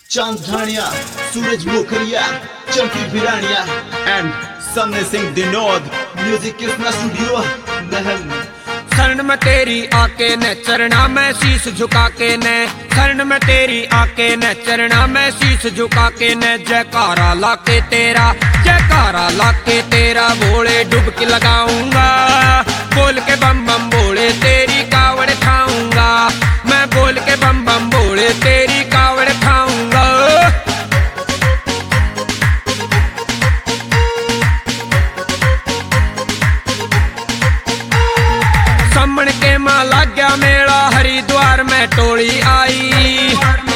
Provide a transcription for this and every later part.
चांद ढाणिया, सूरज मुखरिया, चमकी भिरानिया एंड सबने सिंह दिनोद। Music Kisna studio Nahan. शरण में तेरी आके न चरना में शीश झुका के न, शरण में तेरी आके न चरना में शीश झुका के न, जयकारा लाके तेरा, जयकारा लाके तेरा भोले डुबकी लगाऊंगा। बोल के बम बम भोले तेरी कावड़ खाऊंगा, मैं बोल के बम बम भोले तेरी कावड़ खाऊंगा। समण के मां लग गया मेला, हरिद्वार में टोली आई,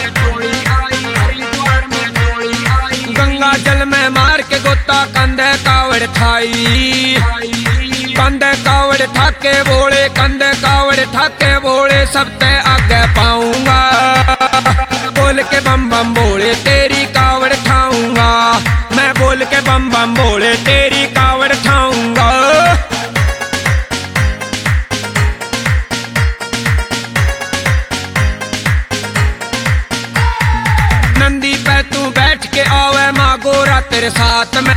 गंगा जल में मार के गोता कंधे कावड़ खाई। कंधे कावड़ ठाके भोले, कंधे कावड़ ठाके भोले, सब ते आगे पाऊंगा। बोल के बम बम भोले तेरी कावड़ खाऊंगा, मैं बोल के बम बम भोले तेरी कावड़ खाऊंगा। नंदी पे तू बैठ के आवे माँ गोरा तेरे साथ में,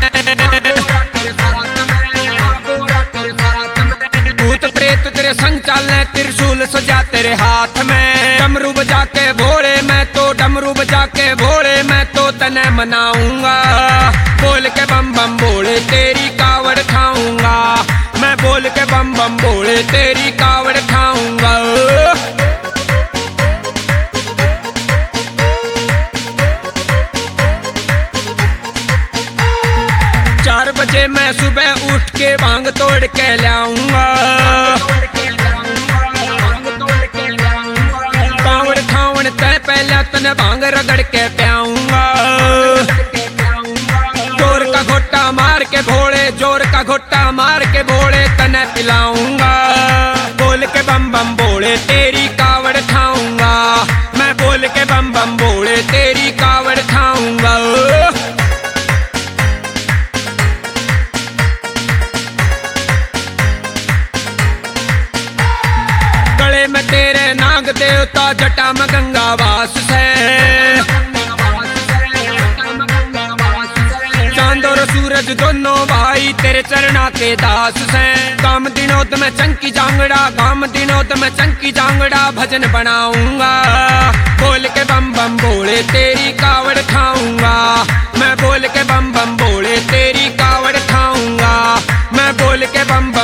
भूत प्रेत तेरे संग चलने, त्रिशूल सजा तेरे हाथ में। डमरू बजा के भोले मैं तो, डमरू बजा के भोले मैं तो तने मनाऊंगा। बोल के बम बम भोले तेरी कावड़ खाऊंगा, मैं बोल के बम बम भोले तेरी कावड़ खाऊंगा। 4 बजे मैं सुबह उठ के भांग तोड़ के लाऊंगा, कावड़ खावण ते पहले तने भांग रगड़ के प्याऊंगा। जोर का घोटा मार के भोले, जोर का घोटा मार के भोले तने पिलाऊंगा। बोल के बम बम भोले तेरी कावड़ खाऊंगा, मैं बोल के बम बम भोले तेरी कावड़ खाऊंगा। में तेरे नाग देवता, जटा में गंगा वास से, चांद और सूरज दोनों भाई तेरे चरणा के दास से। काम दिनोद में चंकी जांगड़ा, काम दिनोद में चंकी जांगड़ा भजन बनाऊंगा। बोल के बम बम भोले तेरी कावड़ खाऊंगा, मैं बोल के बम बम भोले तेरी कावड़ खाऊंगा, मैं बोल के बम